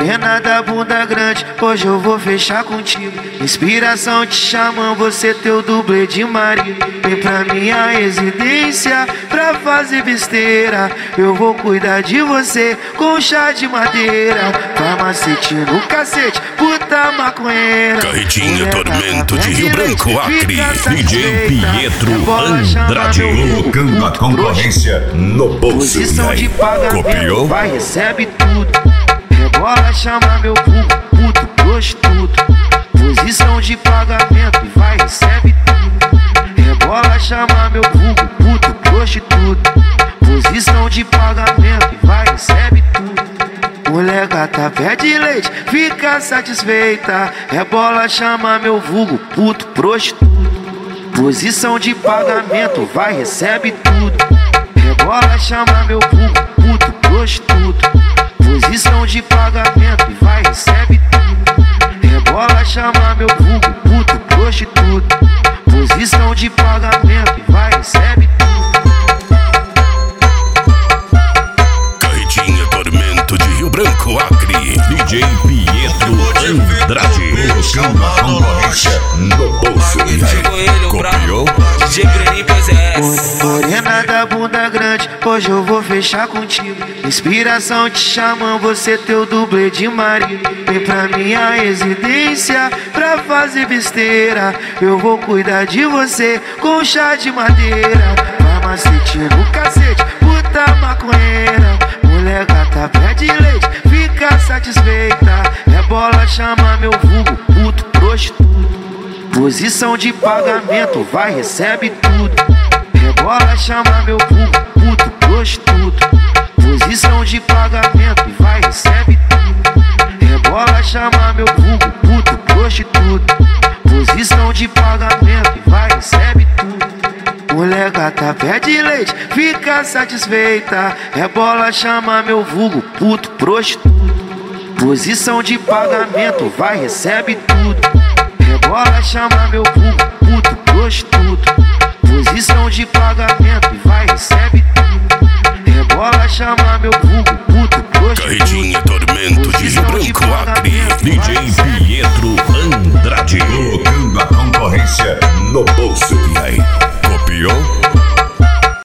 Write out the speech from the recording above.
Morena da bunda grande, hoje eu vou fechar contigo. Inspiração te chamam, você teu dublê de marido. Vem pra minha residência pra fazer besteira. Eu vou cuidar de você com chá de madeira. Farmacete no cacete, puta maconheira. Carretinha Tormento de Rio Branco, Acre. DJ Pietro Andrade. Colocando a concorrência no bolso. Posição de pagamento, Copiou? vai, recebe tudo. Rebola, chama meu puto, puto, prostituto. Posição de pagamento, vai, recebe tudo. Rebola, chama meu puto, puto, prostituto. Posição de pagamento, vai, recebe tudo. Mulher gata pede leite, fica satisfeita. Rebola, chama meu vulgo, puto, prostituto. Posição de pagamento, vai, recebe tudo. Rebola, chama meu vulgo, puto, prostituto. Posição de pagamento, vai, recebe tudo. Rebola, chama meu vulgo, puto, prostituto. Posição de pagamento, vai, recebe tudo. Carretinha Tormento de Rio Branco, Acre. DJ Pietro Andrade. Colocando a concorrência no bolso. Copiou? DJ Breninho, pois é. Morena da bunda grande, hoje eu vou fechar contigo. Inspiração te chamam, você teu dublê de marido. Vem pra minha residência pra fazer besteira. Eu vou cuidar de você com chá de madeira. Farmacete no cacete, puta maconheira. Mulher gata pede leite, fica satisfeita. Rebola, chama meu vulgo, puto, prostituto. Posição de pagamento, vai, recebe tudo. Rebola, chama meu vulgo, puto, prostituto. Posição de pagamento, vai, recebe tudo. Rebola, chama meu vulgo, puto, prostituto. Posição de pagamento, vai, recebe tudo. Mulher gata pede leite, fica satisfeita. Rebola, chama meu vulgo, puto, prostituto. Posição de pagamento, vai, recebe tudo. Rebola, chama meu vulgo, puto, prostituto. Posição de pagamento, vai, recebe tudo. Rebola, chama meu vulgo, puto,